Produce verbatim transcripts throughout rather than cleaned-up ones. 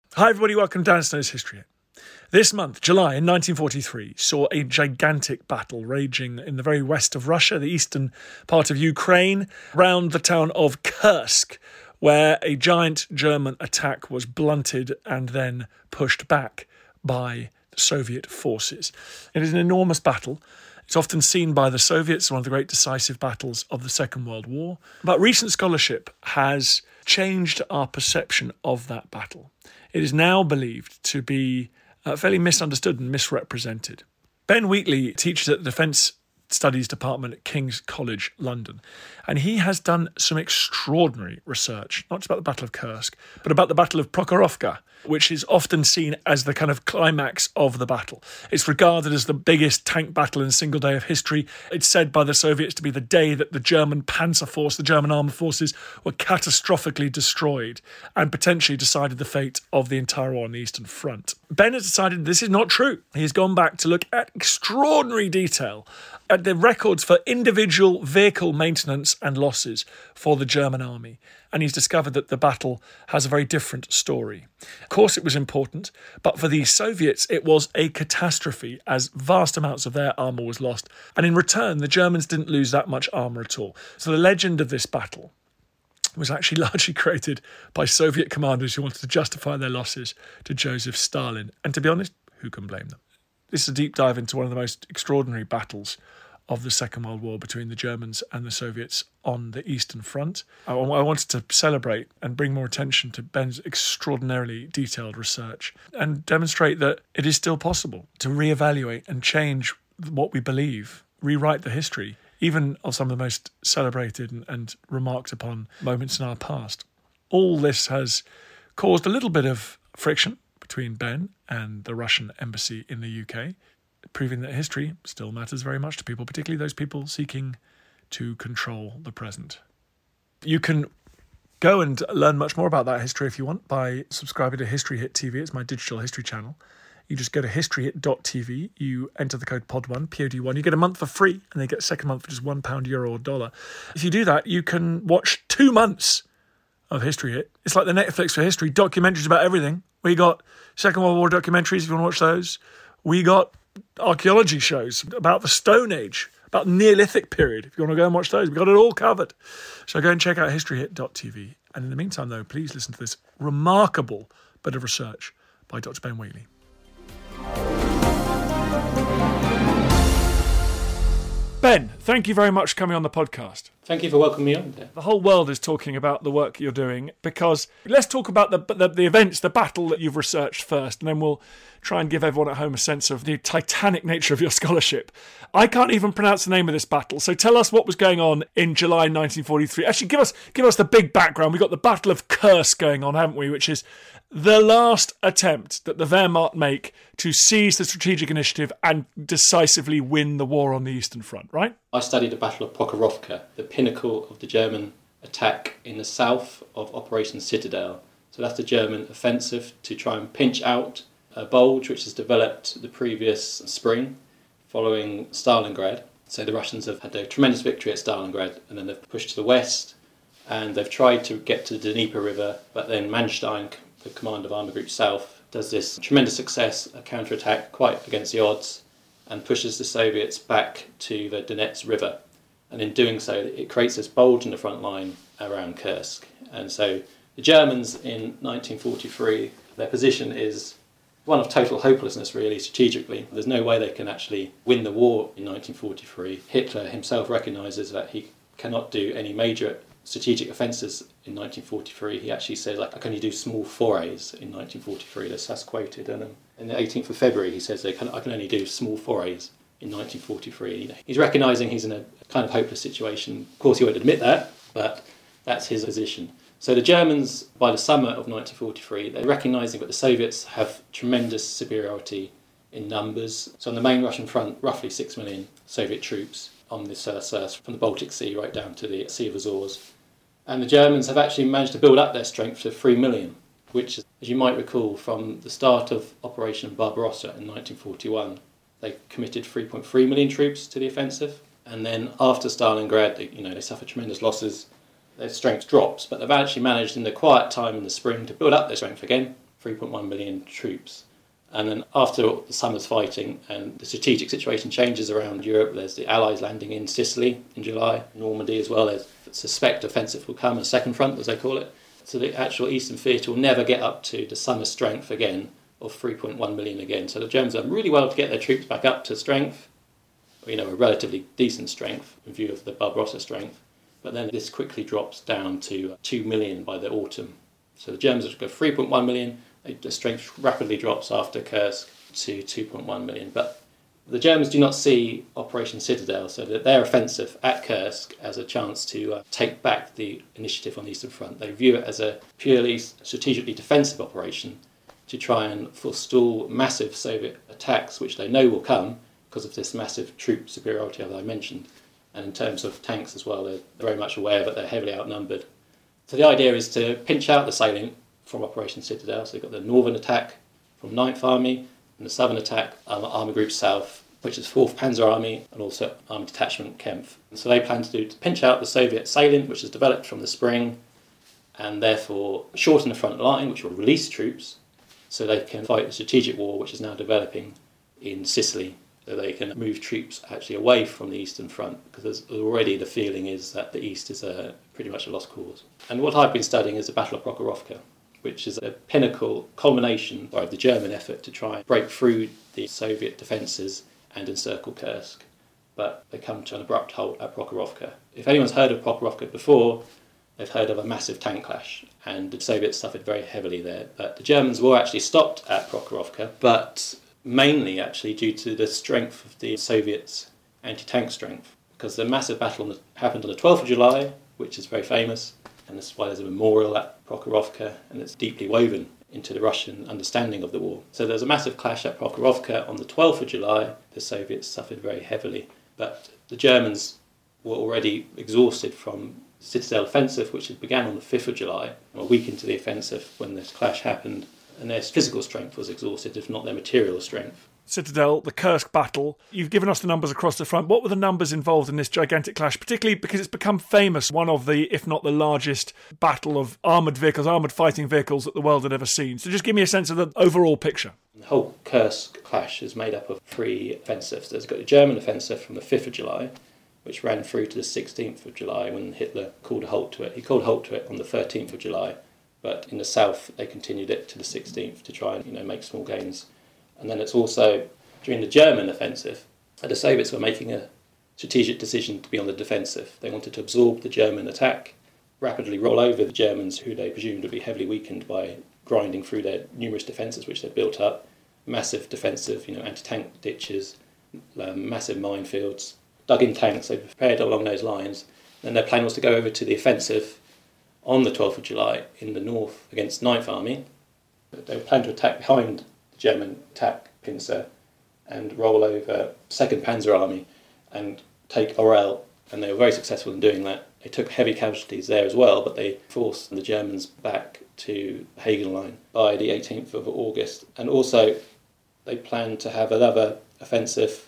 Hi everybody, welcome to Dan Snow's History Hit. This month, July in nineteen forty-three, saw a gigantic battle raging in the very west of Russia, the eastern part of Ukraine, around the town of Kursk, where a giant German attack was blunted and then pushed back by the Soviet forces. It is an enormous battle. It's often seen by the Soviets as one of the great decisive battles of the Second World War. But recent scholarship has changed our perception of that battle. It is now believed to be uh, fairly misunderstood and misrepresented. Ben Wheatley teaches at the Defence Studies Department at King's College, London, and he has done some extraordinary research, not just about the Battle of Kursk, but about the Battle of Prokhorovka, which is often seen as the kind of climax of the battle. It's regarded as the biggest tank battle in a single day of history. It's said by the Soviets to be the day that the German Panzer Force, the German armed forces, were catastrophically destroyed and potentially decided the fate of the entire war on the Eastern Front. Ben has decided this is not true. He has gone back to look at extraordinary detail at the records for individual vehicle maintenance and losses for the German army. And he's discovered that the battle has a very different story. Of course, it was important, but for the Soviets, it was a catastrophe as vast amounts of their armour was lost. And in return, the Germans didn't lose that much armour at all. So the legend of this battle was actually largely created by Soviet commanders who wanted to justify their losses to Joseph Stalin. And to be honest, who can blame them? This is a deep dive into one of the most extraordinary battles of the Second World War between the Germans and the Soviets on the Eastern Front. I, I wanted to celebrate and bring more attention to Ben's extraordinarily detailed research and demonstrate that it is still possible to reevaluate and change what we believe, rewrite the history, even of some of the most celebrated and, and remarked upon moments in our past. All this has caused a little bit of friction between Ben and the Russian embassy in the U K, proving that history still matters very much to people, particularly those people seeking to control the present. You can go and learn much more about that history if you want by subscribing to History Hit T V. It's my digital history channel. You just go to history hit dot t v, you enter the code P O D one, P O D one, you get a month for free, and they get a second month for just one pound, euro, or dollar. If you do that, you can watch two months of History Hit. It's like the Netflix for history, documentaries about everything. We got Second World War documentaries, if you want to watch those. We got archaeology shows about the Stone Age, about the Neolithic period. If you want to go and watch those, we've got it all covered. So go and check out history hit dot t v. And in the meantime, though, please listen to this remarkable bit of research by Doctor Ben Wheatley. Ben, thank you very much for coming on the podcast. Thank you for welcoming me on there. The whole world is talking about the work you're doing because let's talk about the, the the events, the battle that you've researched first, and then we'll try and give everyone at home a sense of the titanic nature of your scholarship. I can't even pronounce the name of this battle, so tell us what was going on in July nineteen forty-three. Actually, give us give us the big background. We've got the Battle of Kursk going on, haven't we, which is the last attempt that the Wehrmacht make to seize the strategic initiative and decisively win the war on the Eastern Front, right? I studied the Battle of Prokhorovka, the pinnacle of the German attack in the south of Operation Citadel. So that's the German offensive to try and pinch out a bulge which has developed the previous spring following Stalingrad. So the Russians have had a tremendous victory at Stalingrad and then they've pushed to the west and they've tried to get to the Dnieper River, but then Manstein, the command of Army Group South, does this tremendous success, a counterattack quite against the odds, and pushes the Soviets back to the Donets River. And in doing so, it creates this bulge in the front line around Kursk. And so the Germans in nineteen forty-three, their position is one of total hopelessness, really, strategically. There's no way they can actually win the war in nineteen forty-three. Hitler himself recognises that he cannot do any major strategic offences in nineteen forty-three. He actually says, like, I can only do small forays in nineteen forty-three. That's, that's quoted. And um, on the eighteenth of February, he says, they can, I can only do small forays in nineteen forty-three. You know, he's recognising he's in a kind of hopeless situation. Of course, he won't admit that, but that's his position. So the Germans, by the summer of nineteen forty-three, they're recognising that the Soviets have tremendous superiority in numbers. So on the main Russian front, roughly six million Soviet troops on this uh, from the Baltic Sea right down to the Sea of Azores. And the Germans have actually managed to build up their strength to three million, which, as you might recall, from the start of Operation Barbarossa in nineteen forty-one, they committed three point three million troops to the offensive. And then after Stalingrad, they, you know, they suffered tremendous losses. Their strength drops, but they've actually managed in the quiet time in the spring to build up their strength again. three point one million troops. And then after the summer's fighting and the strategic situation changes around Europe, there's the Allies landing in Sicily in July, Normandy as well. There's suspect offensive will come, a second front as they call it. So the actual Eastern Theatre will never get up to the summer strength again of three point one million again. So the Germans have done really well to get their troops back up to strength, you know, a relatively decent strength in view of the Barbarossa strength. But then this quickly drops down to two million by the autumn. So the Germans go three point one million. The strength rapidly drops after Kursk to two point one million. But the Germans do not see Operation Citadel, so that their offensive at Kursk as a chance to uh, take back the initiative on the Eastern Front. They view it as a purely strategically defensive operation to try and forestall massive Soviet attacks, which they know will come because of this massive troop superiority that I mentioned. And in terms of tanks as well, they're very much aware that they're heavily outnumbered. So the idea is to pinch out the salient from Operation Citadel. So you've got the northern attack from ninth Army and the southern attack, um, Army Group South, which is fourth Panzer Army, and also Army Detachment Kempf. And so they plan to do to pinch out the Soviet salient, which is developed from the spring, and therefore shorten the front line, which will release troops, so they can fight the strategic war, which is now developing in Sicily. So they can move troops actually away from the Eastern Front, because already the feeling is that the East is a, pretty much a lost cause. And what I've been studying is the Battle of Prokhorovka, which is a pinnacle culmination of the German effort to try and break through the Soviet defences and encircle Kursk. But they come to an abrupt halt at Prokhorovka. If anyone's heard of Prokhorovka before, they've heard of a massive tank clash, and the Soviets suffered very heavily there. But the Germans were actually stopped at Prokhorovka, but mainly actually due to the strength of the Soviets' anti-tank strength, because the massive battle on the, happened on the twelfth of July, which is very famous, and that's why there's a memorial at Prokhorovka, and it's deeply woven into the Russian understanding of the war. So there's a massive clash at Prokhorovka on the twelfth of July. The Soviets suffered very heavily, but the Germans were already exhausted from the Citadel offensive, which began on the fifth of July, a week into the offensive when this clash happened, and their physical strength was exhausted, if not their material strength. Citadel, the Kursk battle. You've given us the numbers across the front. What were the numbers involved in this gigantic clash, particularly because it's become famous, one of the, if not the largest, battle of armoured vehicles, armoured fighting vehicles that the world had ever seen? So just give me a sense of the overall picture. The whole Kursk clash is made up of three offensives. There's got the German offensive from the fifth of July, which ran through to the sixteenth of July when Hitler called a halt to it. He called a halt to it on the thirteenth of July, but in the south they continued it to the sixteenth to try and, you know, make small gains. And then it's also during the German offensive, the Soviets were making a strategic decision to be on the defensive. They wanted to absorb the German attack, rapidly roll over the Germans, who they presumed would be heavily weakened by grinding through their numerous defences which they'd built up, massive defensive, you know, anti-tank ditches, um, massive minefields, dug in tanks. They prepared along those lines. Then their plan was to go over to the offensive on the twelfth of July in the north against ninth Army. They were planning to attack behind the German attack pincer and roll over second Panzer Army and take Orel, and they were very successful in doing that. They took heavy casualties there as well, but they forced the Germans back to the Hagen Line by the eighteenth of August. And also they planned to have another offensive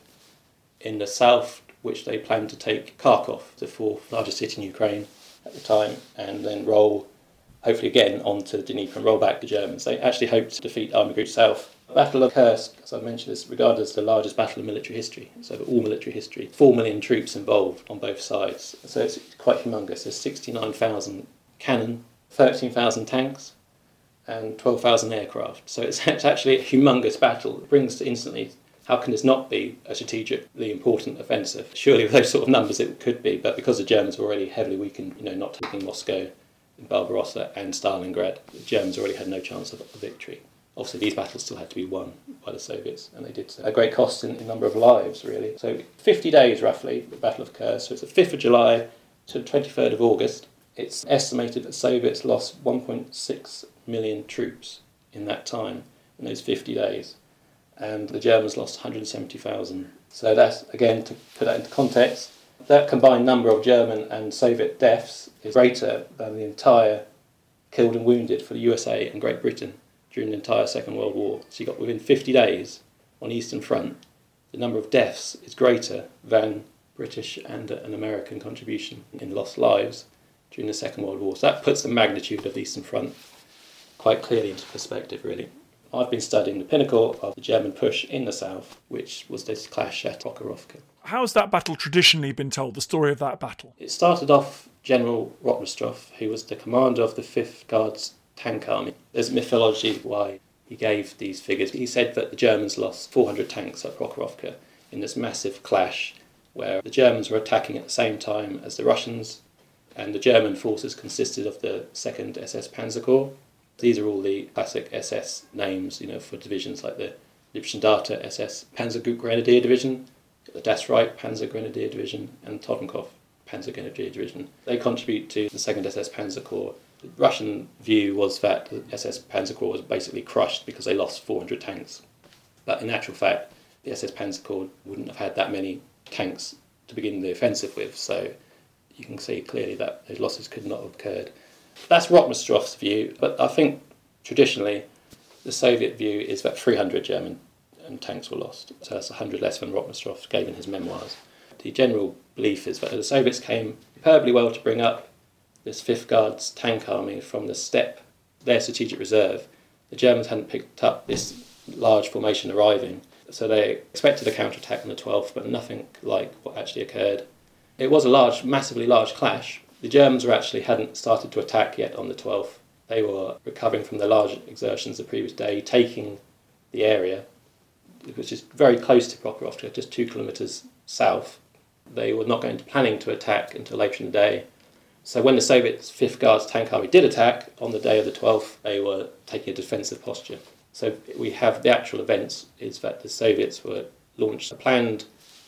in the south, which they planned to take Kharkov, the fourth largest city in Ukraine at the time, and then roll, hopefully again, onto the Dnieper and roll back the Germans. They actually hoped to defeat Army Group South. The Battle of Kursk, as I mentioned, is regarded as the largest battle in military history. So all military history. Four million troops involved on both sides. So it's quite humongous. There's sixty-nine thousand cannon, thirteen thousand tanks, and twelve thousand aircraft. So it's, it's actually a humongous battle. It brings to instantly, how can this not be a strategically important offensive? Surely with those sort of numbers it could be, but because the Germans were already heavily weakened, you know, not taking Moscow, Barbarossa and Stalingrad, the Germans already had no chance of a victory. Obviously, these battles still had to be won by the Soviets, and they did so. A great cost in, in number of lives, really. So fifty days, roughly, the Battle of Kursk. So it's the fifth of July to the twenty-third of August. It's estimated that Soviets lost one point six million troops in that time, in those fifty days. And the Germans lost one hundred seventy thousand. So that's, again, to put that into context, that combined number of German and Soviet deaths is greater than the entire killed and wounded for the U S A and Great Britain during the entire Second World War. So you got within fifty days on the Eastern Front, the number of deaths is greater than British and an American contribution in lost lives during the Second World War. So that puts the magnitude of the Eastern Front quite clearly into perspective, really. I've been studying the pinnacle of the German push in the south, which was this clash at Prokhorovka. How's that battle traditionally been told, the story of that battle? It started off General Rotmistrov, who was the commander of the fifth Guards tank army. There's mythology why he gave these figures. He said that the Germans lost four hundred tanks at Prokhorovka in this massive clash where the Germans were attacking at the same time as the Russians, and the German forces consisted of the second S S Panzer Corps. These are all the classic S S names, you know, for divisions like the Liebstandarte S S Panzergrenadier Division, the Das Reich Panzer Grenadier Division, and Totenkopf Panzer Grenadier Division. They contribute to the second S S Panzer Corps. The Russian view was that the S S Panzer Corps was basically crushed because they lost four hundred tanks. But in actual fact, the S S Panzer Corps wouldn't have had that many tanks to begin the offensive with, so you can see clearly that those losses could not have occurred. That's Rotmistrov's view, but I think traditionally the Soviet view is that three hundred German tanks were lost, so that's one hundred less than Rotmistrov gave in his memoirs. The general belief is that the Soviets came superbly well to bring up this fifth Guards tank army from the steppe, their strategic reserve. The Germans hadn't picked up this large formation arriving, so they expected a counterattack on the twelfth, but nothing like what actually occurred. It was a large, massively large clash. The Germans were actually hadn't started to attack yet on the twelfth. They were recovering from their large exertions the previous day, taking the area, which is very close to Prokhorovka, just two kilometres south. They were not going to planning to attack until later in the day. So when the Soviet fifth Guards tank army did attack on the day of the twelfth, they were taking a defensive posture. So we have the actual events is that the Soviets were launched a planned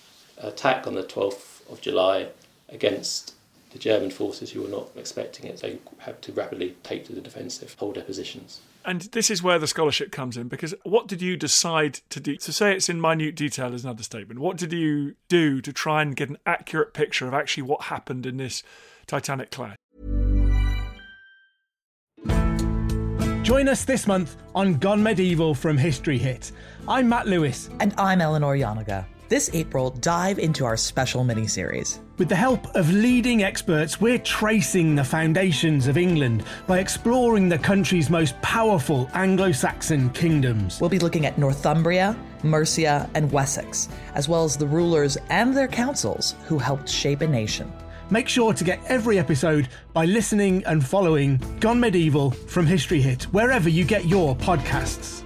attack on the twelfth of July against the German forces who were not expecting it. They had to rapidly take to the defensive, hold their positions. And this is where the scholarship comes in, because what did you decide to do? To say it's in minute detail is another statement. What did you do to try and get an accurate picture of actually what happened in this Titanic clash? Join us this month on Gone Medieval from History Hit. I'm Matt Lewis. And I'm Eleanor Yanaga. This April, dive into our special mini-series. With the help of leading experts, we're tracing the foundations of England by exploring the country's most powerful Anglo-Saxon kingdoms. We'll be looking at Northumbria, Mercia, and Wessex, as well as the rulers and their councils who helped shape a nation. Make sure to get every episode by listening and following Gone Medieval from History Hit, wherever you get your podcasts.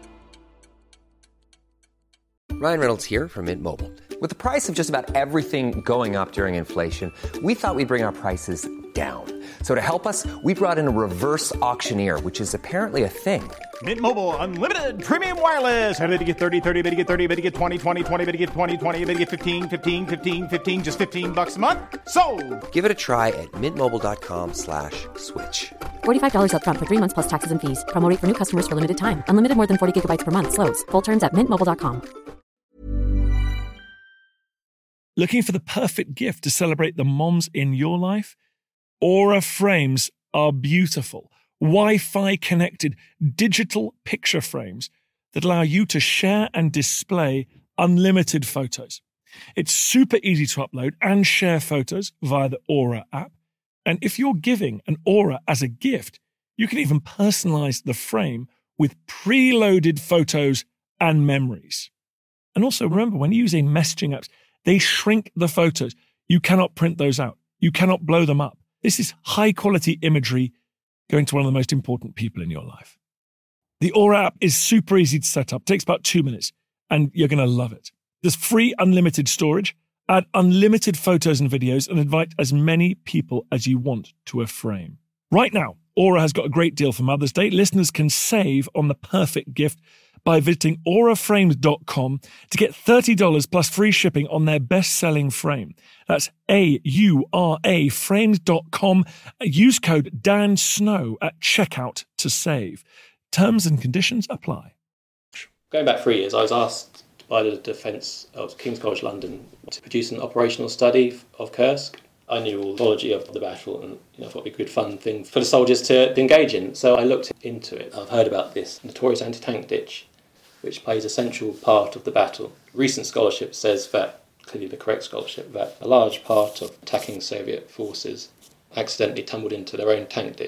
Ryan Reynolds here from Mint Mobile. With the price of just about everything going up during inflation, we thought we'd bring our prices down. So to help us, we brought in a reverse auctioneer, which is apparently a thing. Mint Mobile Unlimited Premium Wireless. How to get thirty, thirty, how to get thirty, how to get twenty, twenty, twenty, how to get twenty, twenty, how to get fifteen, fifteen, fifteen, fifteen, just fifteen bucks a month? Sold! Give it a try at mintmobile.com slash switch. forty-five dollars up front for three months plus taxes and fees. Promo rate for new customers for limited time. Unlimited more than forty gigabytes per month. Slows full terms at mint mobile dot com. Looking for the perfect gift to celebrate the moms in your life? Aura frames are beautiful, Wi-Fi connected digital picture frames that allow you to share and display unlimited photos. It's super easy to upload and share photos via the Aura app. And if you're giving an Aura as a gift, you can even personalize the frame with preloaded photos and memories. And also remember, when using messaging apps, they shrink the photos. You cannot print those out. You cannot blow them up. This is high-quality imagery going to one of the most important people in your life. The Aura app is super easy to set up. It takes about two minutes, and you're going to love it. There's free unlimited storage, add unlimited photos and videos, and invite as many people as you want to a frame. Right now, Aura has got a great deal for Mother's Day. Listeners can save on the perfect gift by visiting aura frames dot com to get thirty dollars plus free shipping on their best-selling frame. That's A U R A frames dot com. Use code Dan Snow at checkout to save. Terms and conditions apply. Going back three years, I was asked by the Defence of King's College London to produce an operational study of Kursk. I knew all the mythology of the battle, and you know, I thought it'd be a good fun thing for the soldiers to engage in. So I looked into it. I've heard about this notorious anti-tank ditch, which plays a central part of the battle. Recent scholarship says that, clearly the correct scholarship, that a large part of attacking Soviet forces accidentally tumbled into their own tank ditch.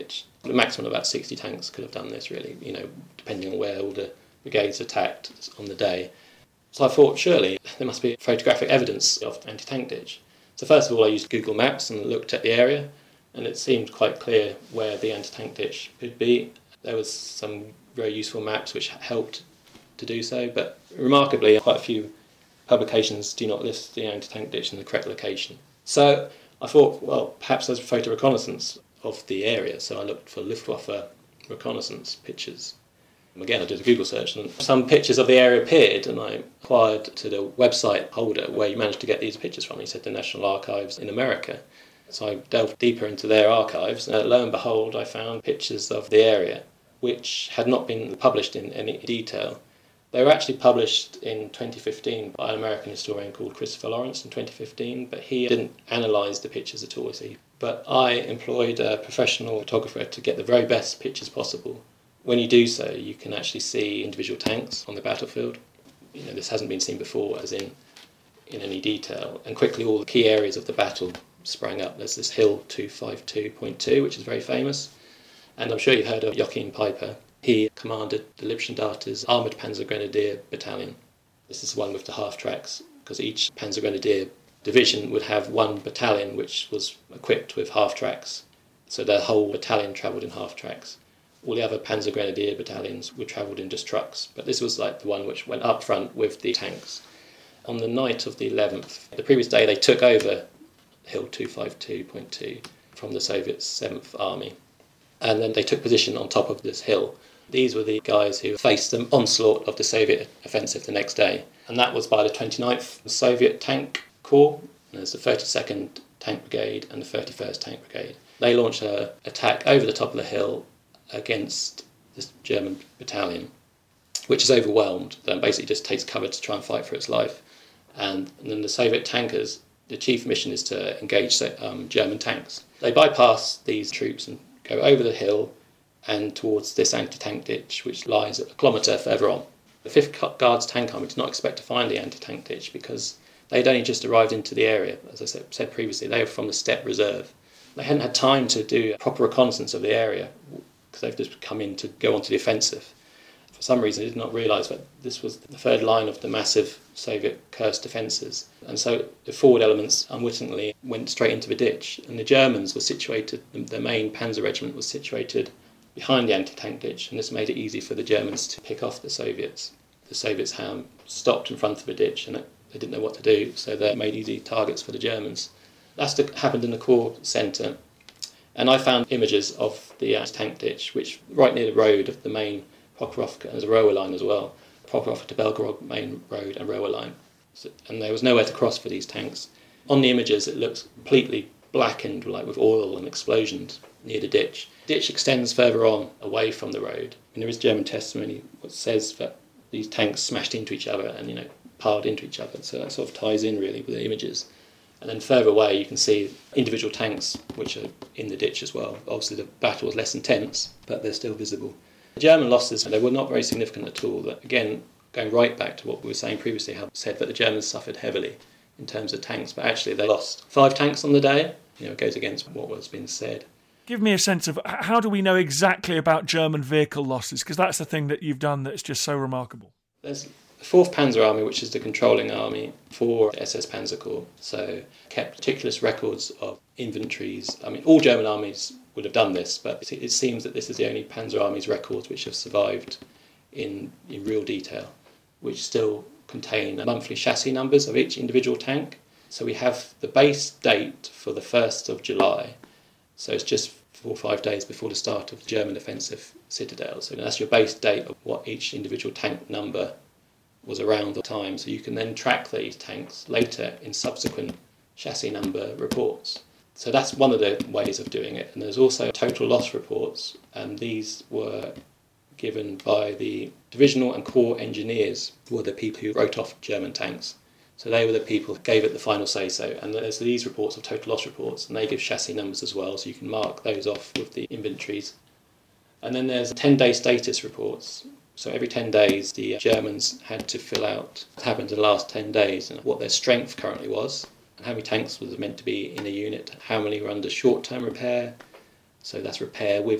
The maximum of about sixty tanks could have done this, really, you know, depending on where all the brigades attacked on the day. So I thought, surely there must be photographic evidence of anti-tank ditch. So first of all, I used Google Maps and looked at the area, and it seemed quite clear where the anti-tank ditch could be. There was some very useful maps which helped to do so, but remarkably, quite a few publications do not list the anti-tank ditch in the correct location. So I thought, well, perhaps there's photo reconnaissance of the area, so I looked for Luftwaffe reconnaissance pictures. Again, I did a Google search, and some pictures of the area appeared, and I inquired to the website holder where you managed to get these pictures from. He said the National Archives in America. So I delved deeper into their archives, and lo and behold, I found pictures of the area, which had not been published in any detail. They were actually published in twenty fifteen by an American historian called Christopher Lawrence in twenty fifteen, but he didn't analyse the pictures at all. See. But I employed a professional photographer to get the very best pictures possible. When you do so, you can actually see individual tanks on the battlefield. You know, this hasn't been seen before, as in in any detail. And quickly, all the key areas of the battle sprang up. There's this Hill two fifty-two point two, which is very famous. And I'm sure you've heard of Joachim Peiper. He commanded the Liebstandarte Armoured Panzer Grenadier Battalion. This is the one with the half-tracks, because each Panzer Grenadier division would have one battalion which was equipped with half-tracks. So their whole battalion travelled in half-tracks. All the other Panzer Grenadier battalions were travelled in just trucks, but this was like the one which went up front with the tanks. On the night of the eleventh, the previous day, they took over Hill two fifty-two point two from the Soviet seventh Army, and then they took position on top of this hill. These were the guys who faced the onslaught of the Soviet offensive the next day, and that was by the twenty-ninth Soviet Tank Corps. There's the thirty-second Tank Brigade and the thirty-first Tank Brigade. They launched an attack over the top of the hill against this German battalion, which is overwhelmed, and basically just takes cover to try and fight for its life. And, and then the Soviet tankers, the chief mission is to engage um, German tanks. They bypass these troops and go over the hill and towards this anti-tank ditch, which lies a kilometre further on. The fifth Guards Tank Army did not expect to find the anti-tank ditch because they'd only just arrived into the area. As I said, said previously, they were from the Steppe Reserve. They hadn't had time to do a proper reconnaissance of the area, because they've just come in to go onto the offensive. For some reason, they did not realise that this was the third line of the massive Soviet Kursk defences. And so the forward elements unwittingly went straight into the ditch. And the Germans were situated, the main panzer regiment was situated behind the anti-tank ditch, and this made it easy for the Germans to pick off the Soviets. The Soviets had stopped in front of the ditch, and they didn't know what to do, so they made easy targets for the Germans. That's the, happened in the Corps Centre. And I found images of the anti-tank ditch, which right near the road of the main Pokrovka, there's a railway line as well, Pokrovka to Belgorod main road and railway line. So, and there was nowhere to cross for these tanks. On the images, it looks completely blackened, like with oil and explosions near the ditch. The ditch extends further on, away from the road. And there is German testimony that says that these tanks smashed into each other and, you know, piled into each other. So that sort of ties in really with the images. And then further away, you can see individual tanks, which are in the ditch as well. Obviously, the battle was less intense, but they're still visible. The German losses, they were not very significant at all. That, again, going right back to what we were saying previously, how said that the Germans suffered heavily in terms of tanks, but actually they lost five tanks on the day. You know, it goes against what was being said. Give me a sense of how do we know exactly about German vehicle losses? Because that's the thing that you've done that's just so remarkable. There's the fourth Panzer Army, which is the controlling army for S S Panzer Corps, so kept meticulous records of inventories. I mean, all German armies would have done this, but it seems that this is the only Panzer Army's records which have survived in, in real detail, which still contain monthly chassis numbers of each individual tank. So we have the base date for the first of July, so it's just four or five days before the start of the German offensive citadel. So that's your base date of what each individual tank number was around the time. So you can then track these tanks later in subsequent chassis number reports. So that's one of the ways of doing it. And there's also total loss reports, and these were given by the divisional and corps engineers, who were the people who wrote off German tanks. So they were the people who gave it the final say-so. And there's these reports of total loss reports, and they give chassis numbers as well, so you can mark those off with the inventories. And then there's ten-day status reports. So every ten days, the Germans had to fill out what happened in the last ten days and what their strength currently was, and how many tanks was meant to be in a unit, how many were under short-term repair. So that's repair with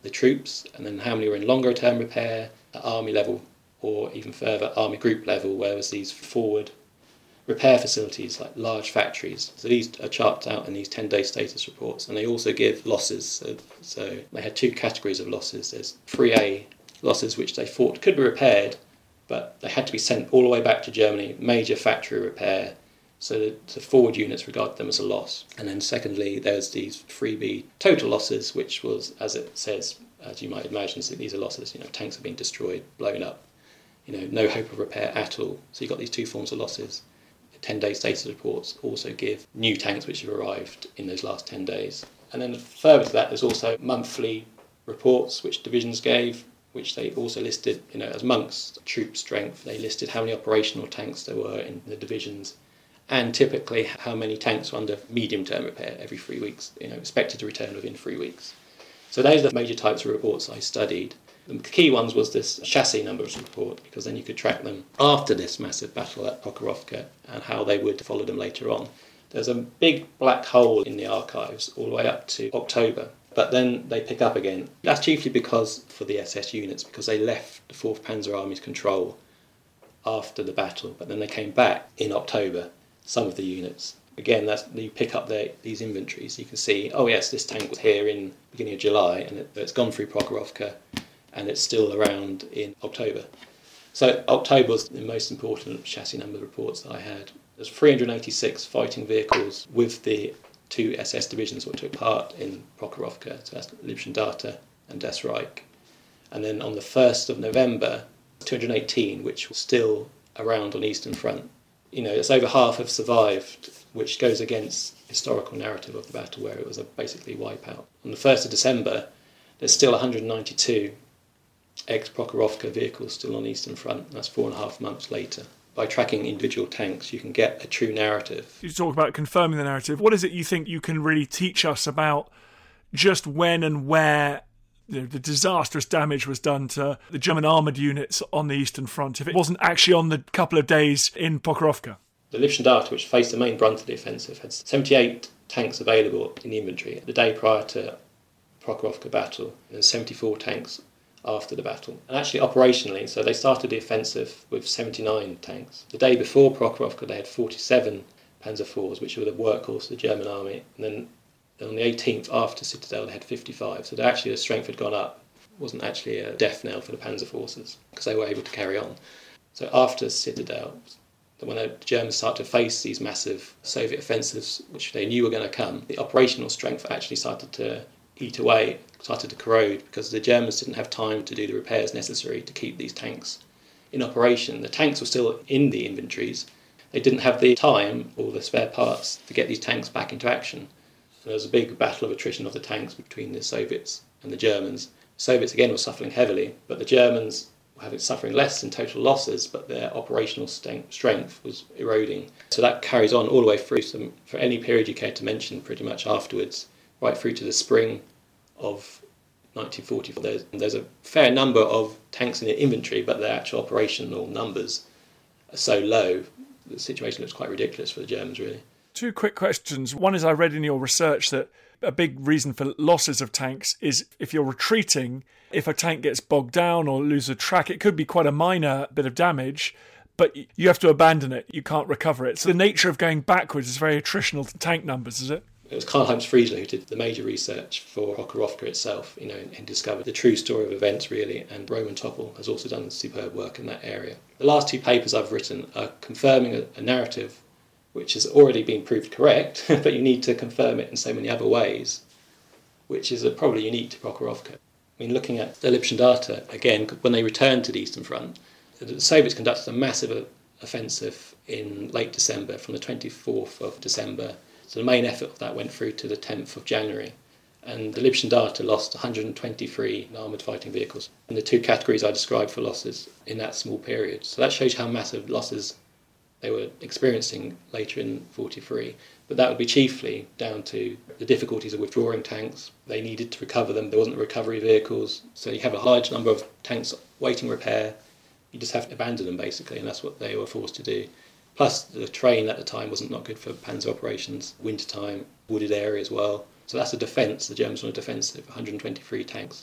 the troops, and then how many were in longer term repair at army level, or even further, army group level, where was these forward repair facilities like large factories. So these are charted out in these ten-day status reports, and they also give losses. So, so they had two categories of losses. There's three A losses, which they thought could be repaired, but they had to be sent all the way back to Germany, major factory repair, so that the forward units regarded them as a loss. And then secondly, there's these three B total losses, which was, as it says, as you might imagine, so these are losses, you know, tanks have been destroyed, blown up, you know, no hope of repair at all. So you've got these two forms of losses. ten-day status reports also give new tanks which have arrived in those last ten days. And then further to that, there's also monthly reports which divisions gave, which they also listed, you know, as monks, troop strength. They listed how many operational tanks there were in the divisions, and typically how many tanks were under medium-term repair every three weeks, you know, expected to return within three weeks. So those are the major types of reports I studied. The key ones was this chassis numbers report, because then you could track them after this massive battle at Pokrovka and how they would follow them later on. There's a big black hole in the archives all the way up to October, but then they pick up again. That's chiefly because, for the S S units, because they left the fourth Panzer Army's control after the battle, but then they came back in October, some of the units. Again, that's, you pick up the, these inventories, you can see, oh yes, this tank was here in the beginning of July, and it, it's gone through Pokrovka, and it's still around in October. So October was the most important chassis number reports that I had. There's three hundred eighty-six fighting vehicles with the two S S divisions that took part in Pokrovka, so that's Liebstandarte and Das Reich. And then on the first of November, two hundred eighteen, which was still around on the Eastern Front. You know, it's over half have survived, which goes against historical narrative of the battle where it was a basically wipeout. On the first of December, there's still one hundred ninety-two ex-Prokhorovka vehicles still on the Eastern Front. That's four and a half months later. By tracking individual tanks, you can get a true narrative. You talk about confirming the narrative. What is it you think you can really teach us about just when and where, you know, the disastrous damage was done to the German armoured units on the Eastern Front, if it wasn't actually on the couple of days in Pokrovka? The Liebstandarte, which faced the main brunt of the offensive, had seventy-eight tanks available in the inventory the day prior to Pokrovka battle, and seventy-four tanks after the battle. And actually operationally, so they started the offensive with seventy-nine tanks. The day before Pokrovka they had forty-seven Panzer fours, which were the workhorse of the German army, and then on the eighteenth after Citadel they had fifty-five. So actually the strength had gone up. It wasn't actually a death knell for the Panzer forces, because they were able to carry on. So after Citadel, when the Germans started to face these massive Soviet offensives, which they knew were going to come, the operational strength actually started to eat away, started to corrode, because the Germans didn't have time to do the repairs necessary to keep these tanks in operation. The tanks were still in the inventories. They didn't have the time or the spare parts to get these tanks back into action. And there was a big battle of attrition of the tanks between the Soviets and the Germans. The Soviets again were suffering heavily, but the Germans were having, suffering less in total losses, but their operational st- strength was eroding. So that carries on all the way through some, for any period you care to mention, pretty much afterwards, right through to the spring of nineteen forty-four. There's, there's a fair number of tanks in the inventory, but their actual operational numbers are so low, the situation looks quite ridiculous for the Germans, really. Two quick questions. One is, I read in your research that a big reason for losses of tanks is if you're retreating, if a tank gets bogged down or loses track, it could be quite a minor bit of damage, but you have to abandon it. You can't recover it. So the nature of going backwards is very attritional to tank numbers, is it? It was Karl-Heinz Friesler who did the major research for Prokhorovka itself, you know, and discovered the true story of events, really, and Roman Topol has also done superb work in that area. The last two papers I've written are confirming a, a narrative which has already been proved correct, but you need to confirm it in so many other ways, which is a, probably unique to Prokhorovka. I mean, looking at the Liebstandarte, again, when they returned to the Eastern Front, the Soviets conducted a massive offensive in late December, from the twenty-fourth of December. So the main effort of that went through to the tenth of January. And the Liebstandarte lost one hundred twenty-three armoured fighting vehicles in the two categories I described for losses in that small period. So that shows how massive losses they were experiencing later in forty-three. But that would be chiefly down to the difficulties of withdrawing tanks. They needed to recover them. There wasn't recovery vehicles. So you have a large number of tanks waiting repair. You just have to abandon them, basically, and that's what they were forced to do. Plus, the terrain at the time wasn't not good for panzer operations. Wintertime, wooded area as well. So that's a defence. The Germans were on a defensive, one hundred twenty-three tanks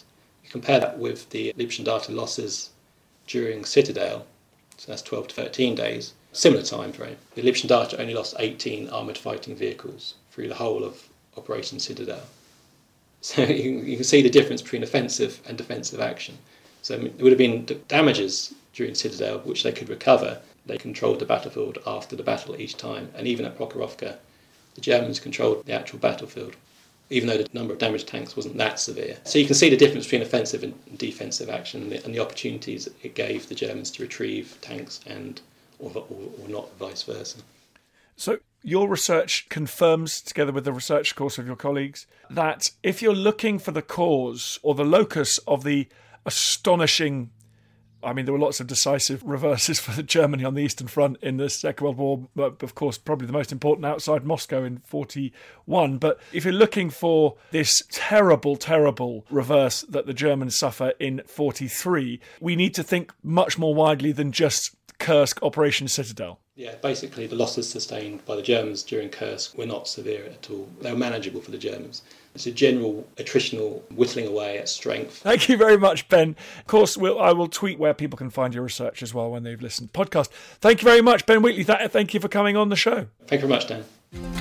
You compare that with the Liebstandarte losses during Citadel, so that's twelve to thirteen days, similar time frame. The Liebstandarte only lost eighteen armoured fighting vehicles through the whole of Operation Citadel. So you, you can see the difference between offensive and defensive action. So there would have been damages during Citadel, which they could recover. They controlled the battlefield after the battle each time, and even at Pokrovka, the Germans controlled the actual battlefield, even though the number of damaged tanks wasn't that severe. So you can see the difference between offensive and defensive action, and the, and the opportunities it gave the Germans to retrieve tanks and or, or, or not, vice versa. So your research confirms, together with the research, of course, of your colleagues, that if you're looking for the cause or the locus of the astonishing, I mean, there were lots of decisive reverses for Germany on the Eastern Front in the Second World War, but of course, probably the most important outside Moscow in forty-one. But if you're looking for this terrible, terrible reverse that the Germans suffer in forty-three, we need to think much more widely than just Kursk, Operation Citadel. Yeah, basically the losses sustained by the Germans during Kursk were not severe at all. They were manageable for the Germans. It's a general attritional whittling away at strength. Thank you very much, Ben. Of course, we'll, I will tweet where people can find your research as well when they've listened to the podcast. Thank you very much, Ben Wheatley. Th- thank you for coming on the show. Thank you very much, Dan.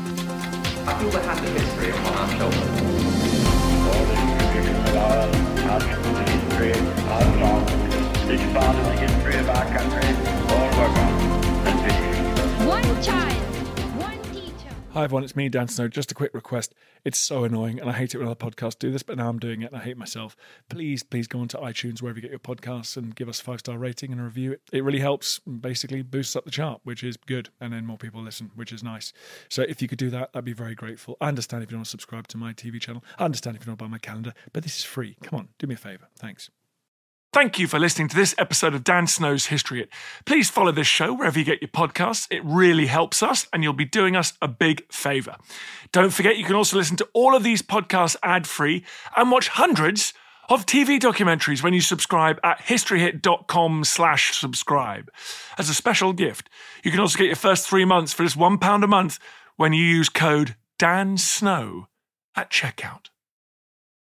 I feel the hand of history upon our shoulders. All the tradition of our country, the history of our song, this part of the history of our country, all work on and finish. One child. Hi everyone, it's me, Dan Snow. Just a quick request. It's so annoying and I hate it when other podcasts do this, but now I'm doing it and I hate myself. Please, please go onto iTunes, wherever you get your podcasts, and give us a five-star rating and a review. It, it really helps, basically boosts up the chart, which is good, and then more people listen, which is nice. So if you could do that, I'd be very grateful. I understand if you don't want to subscribe to my T V channel. I understand if you don't buy my calendar, but this is free. Come on, do me a favour. Thanks. Thank you for listening to this episode of Dan Snow's History Hit. Please follow this show wherever you get your podcasts. It really helps us, and you'll be doing us a big favour. Don't forget, you can also listen to all of these podcasts ad-free and watch hundreds of T V documentaries when you subscribe at historyhit.com slash subscribe. As a special gift, you can also get your first three months for just one pound a month when you use code DANSNOW at checkout.